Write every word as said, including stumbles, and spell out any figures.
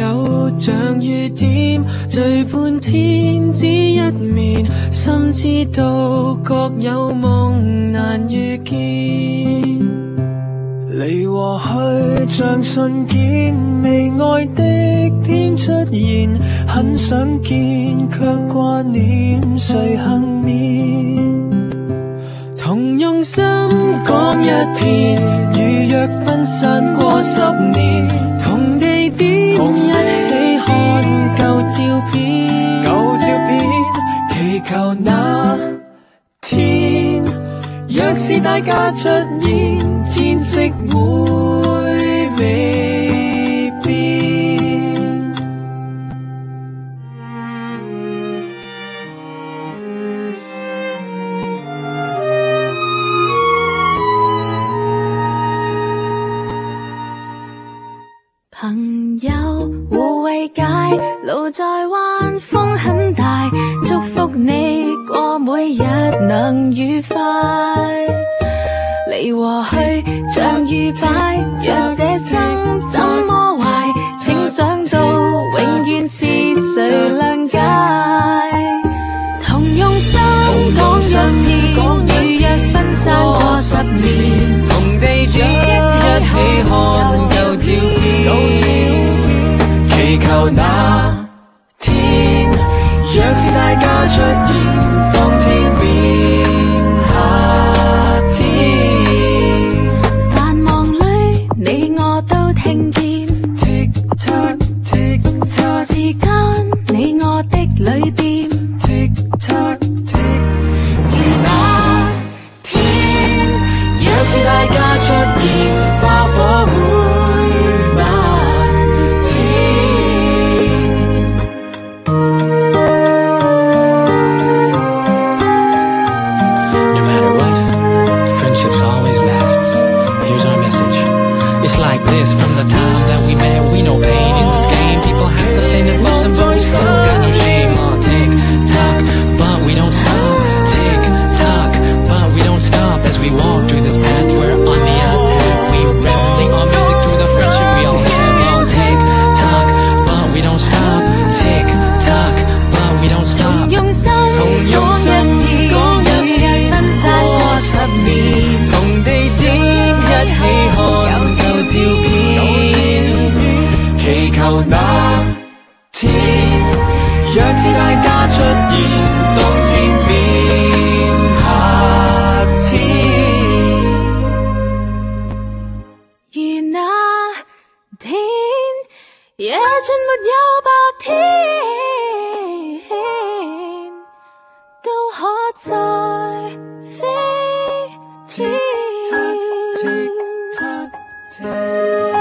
有像雨點聚半天只一面，心知道各有夢難遇見。離和去像瞬間，未愛的天出現，很想見卻掛念誰幸免。同用心講一遍，如若分散過十年，同地點一起看舊照片，舊照片祈求那天，若是大家出現，天色會未變。 朋友互慰解，路在彎，風很大，祝福你過每日能愉快。離和去像雨擺，若這生怎麼壞，請想到永遠是誰諒解。同用心講一遍，如若分散過十年， 同地點一起看舊照片，祈求那天，若是大家出現，當天變夏天。 繁忙裏你我都聽見 Tick tock tick tock， 時間你我的旅店 Tick tock tick， 如那天， 若是大家出現，花火會漫天。 No matter what, friendships always lasts. Here's our message. It's like this from the time that we met. We know pain in this game. People hassling and fussing, but we still got no shame. On tick tock, but we don't stop. Tick tock, but we don't stop as we walk through this path. We're on the attack. We resonate our music through the friendship we all have. On tick tock, but we don't stop. Tick tock, but we don't stop. 用心講一遍，如若分散過十年， 同地點一起看舊照片，祈求那天，若是大家出現，當天變夏天。 如那天，夜盡沒有白天，都可再飛天。 Tick tock tick